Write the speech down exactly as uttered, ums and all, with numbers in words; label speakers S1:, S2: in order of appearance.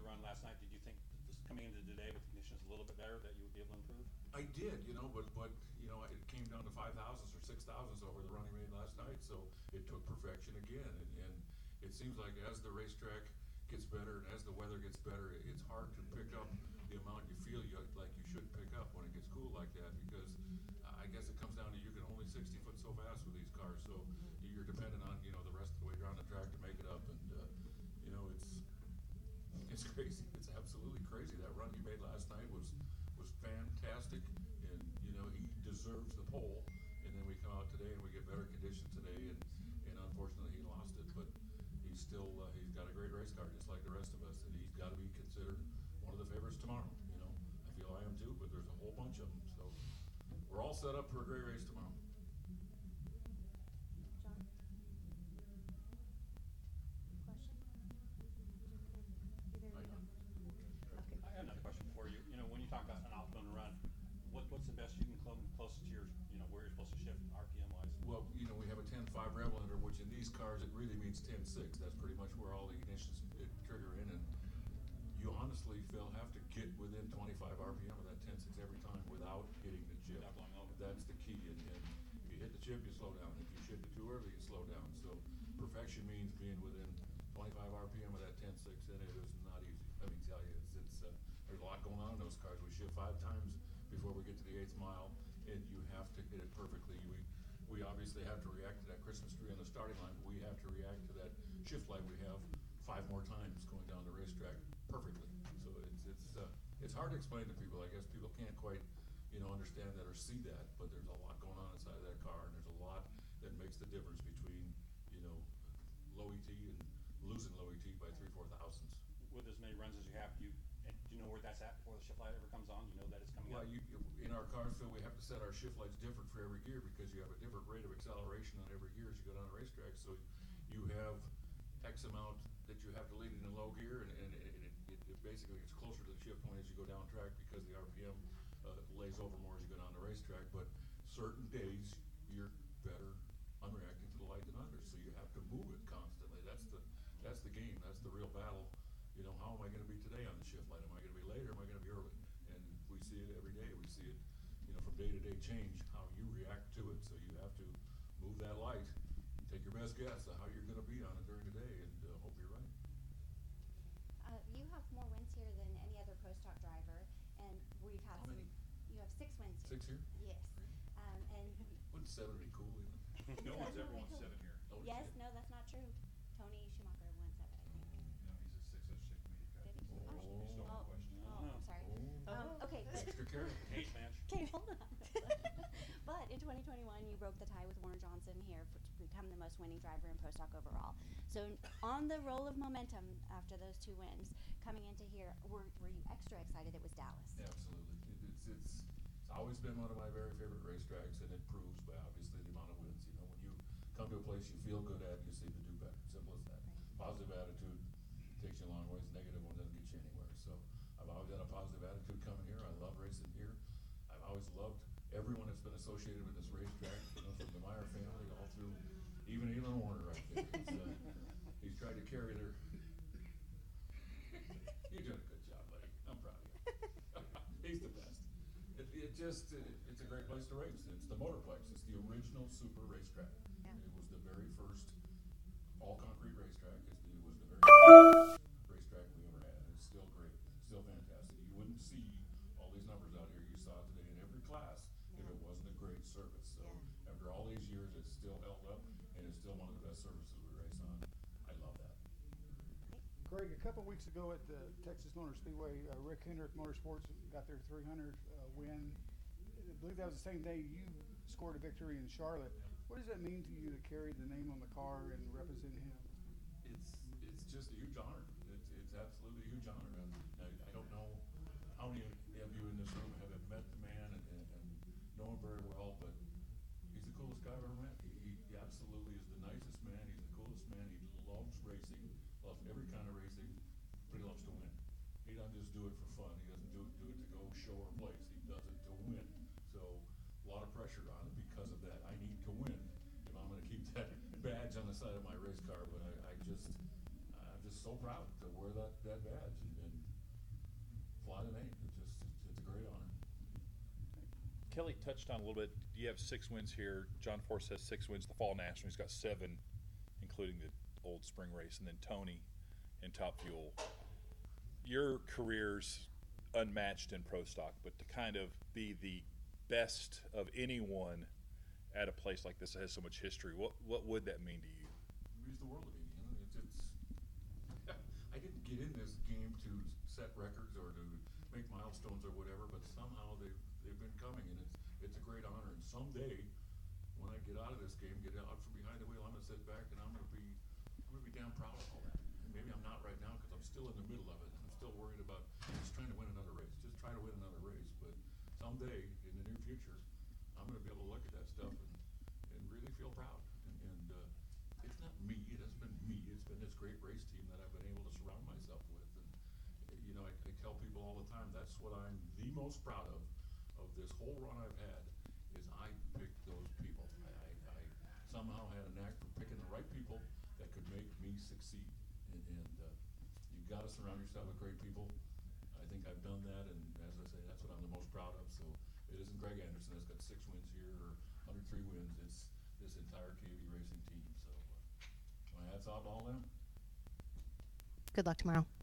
S1: the run last night, did you think that this, coming into today with conditions a little bit better, that you would be able to improve?
S2: I did, you know, but, but, you know, it came down to five thousandths or six thousandths over the run he made last night, so it took perfection again, and, and it seems like as the racetrack gets better and as the weather gets better, it- it's hard to pick up the amount you feel you, like you should pick up when it gets cool like that, because I guess it comes down to you can only sixty foot so fast with these cars, so you're dependent on, you know, the rest of the way around the track to make it up, and, uh, you know, it's, it's crazy, it's absolutely crazy. That run he made last night was, was fantastic, and, you know, he deserves the pole, and then we come out today and we get better conditions today, and, and unfortunately he lost it, but he's still, uh, he's got a great race car, just like the rest of us, and he's gotta be considered one of the favorites tomorrow, you know? I feel I am too, but there's a whole bunch of them, so we're all set up for a great race tomorrow.
S3: John? Question? Either
S2: I
S3: of you?
S2: don't.
S3: Okay.
S1: I have another question for you. You know, when you talk about an outbound run, what, what's the best you can come closest to your, you know, where you're supposed to shift R P M wise?
S2: Well, you know, we have a ten five rev limiter, which in these cars, it really means ten six. That's pretty much where all the ignitions uh, trigger in, and you honestly, Phil, have to get within twenty-five R P M of that ten six every time without hitting the chip.
S1: Without blowing over.
S2: That's the key, and, and if you hit the chip, you slow down. If you hit it too early, you slow down. So perfection means being within twenty-five R P M of that ten six, and it is not easy. Let me tell you, it's, it's uh, there's a lot going on in those cars. We shift five times before we get to the eighth mile, and you have to hit it perfectly. We we obviously have to react to that Christmas tree on the starting line, but we have to react to that shift light we have five more times going down the racetrack perfectly. So it's it's uh, it's hard to explain to people. I guess people can't quite, you know, understand that or see that, but there's a lot going on inside of that car, and there's a lot that makes the difference between, you know, low E T and losing low E T by three, four thousandths.
S1: With as many runs as you have, do you, and do you know where that's at before the shift light ever comes on? Do you know that it's coming
S2: Well,
S1: up?
S2: you, in our cars, Phil, we have to set our shift lights different for every gear because you have a different rate of acceleration on every gear as you go down the racetrack. So you have X amount that you have to lead in a low gear, and, and, and it, it, it basically gets closer to the shift point as you go down track because the R P M uh, lays over more as you go down the racetrack. But certain days, you're better on reacting to the light than others, so you have to move it constantly. That's the that's the game. That's the real battle. You know, how am I going to be today on the shift light? Am I going to be late or am I going to be early? And we see it every day. We see it, you know, from day to day change, how you react to it. So you have to move that light and take your best guess of how you're going to be on it during the day, and uh, hope you're right.
S3: Uh, you have more wins here than any other Pro Stock driver, and we've had
S2: How
S3: some.
S2: many?
S3: You have six wins here.
S2: Six here?
S3: Yes. Um, and
S2: Wouldn't seven be cool even?
S4: No one's ever won
S3: Cool.
S4: seven here.
S2: Oh,
S3: yes,
S2: shit.
S3: no, that's not true. Tony Schumacher won seven, I think.
S4: No, he's a six oh six media
S3: Did he?
S4: guy.
S3: Oh.
S4: He's no
S3: Oh,
S4: question.
S3: oh, I'm sorry.
S2: Oh.
S3: Um, okay, but
S2: Extra carry.
S1: Cage match.
S3: okay, hold on. But in twenty twenty-one, you broke the tie with Warner Johnson here for, to become the most winning driver in Pro Stock overall. So on the roll of momentum after those two wins, coming into here, were, were you extra excited it was Dallas?
S2: Absolutely. It, it's, it's, it's always been one of my very favorite racetracks, and it proves by obviously the amount of wins. You know, when you come to a place you feel good at, you seem to do better. Simple as that.
S3: Right.
S2: Positive attitude takes you a long ways. Negative one doesn't get you anywhere. So I've always had a positive attitude coming here. I love racing here. I've always loved everyone that's been associated with this racetrack, you know, from the Meyer family all through even Elon Warner right there. He's, uh, he's tried to carry their. You're doing a good job, buddy. I'm proud of you. He's the best. It, it just, it, it's a great place to race. It's the Motorplex. It's the original super racetrack.
S3: Yeah.
S2: It was the very first all concrete racetrack. It's the, it was the very first racetrack we ever had. It's still great. Still fantastic. You wouldn't see all these numbers out here you saw today in every class if
S3: Yeah.
S2: it wasn't a great service. So
S3: Yeah.
S2: after all these years, it's still held up, and it's still one of the best services we race on. I love that.
S5: Greg, a couple weeks ago at the Texas Motor Speedway, uh, Rick Hendrick Motorsports got their three hundred uh, win. I believe that was the same day you scored a victory in Charlotte. What does that mean to you to carry the name on the car and represent him?
S2: It's it's just a huge honor. It's it's absolutely a huge honor. And I, I don't know how many of you in this room have met the man and, and, and know him very well, but he's the coolest guy I've ever met. He, he, he absolutely is the nicest man. He's the coolest man. He loves racing, loves every kind of racing, but he loves to win. He doesn't just do it for fun. He doesn't do it do it to go show or place. He does it to win. So a lot of pressure on it because of that. I need to win if I'm going to keep that badge on the side of my race car. But I, I just, I'm just so proud to wear that, that badge. And, and not a name, it's just, it's, it's a great honor.
S4: Kelly touched on a little bit. You have six wins here. John Force has six wins. The Fall National, he's got seven, including the old spring race, and then Tony in Top Fuel. Your career's unmatched in pro stock, but to kind of be the best of anyone at a place like this that has so much history, what what would that mean to you?
S2: It means the world to me, you know, it's, it's I didn't get in this game to set records or to make milestones or whatever, but somehow they've, they've been coming, and it's, it's a great honor, and someday, when I get out of this game, get out from behind the wheel, I'm gonna sit back and I'm gonna be, I'm gonna be damn proud of all that. And maybe I'm not right now, cause I'm still in the middle of it, and I'm still worried about just trying to win another race, just trying to win another race, but someday, in the near future, I'm gonna be able to look at that stuff and, and really feel proud. And, and uh, it's not me, it hasn't been me, it's been this great race team that I've been able to surround myself with. And, uh, you know, I, I tell people all the time, that's what I'm the most proud of, of this whole run I've had, is I picked those people. I, I, I somehow had a knack for picking the right people that could make me succeed. And, and uh, you've gotta surround yourself with great people. I think I've done that, and as I say, that's what I'm the most proud of. So it isn't Greg Anderson that's got six wins here or one hundred three wins. It's this entire K V racing team. So uh, my hats off to all them.
S6: Good luck tomorrow.